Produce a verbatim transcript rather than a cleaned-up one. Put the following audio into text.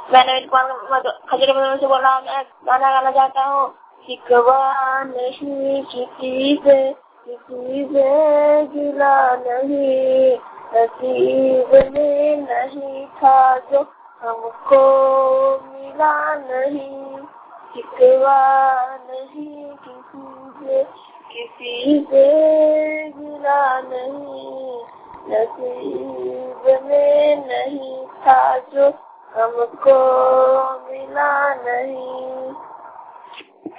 मैं नवीन कुमार खजूर से बोल रहा हूँ। मैं गाना गाना चाहता हूँ। शिकवा नहीं किसी से, किसी से गिला नहीं, नसीब में नहीं था जो हमको मिला नहीं। शिकवा नहीं किसी से, किसी से गिला नहीं, नसीब में नहीं था जो हमको मिला नहीं।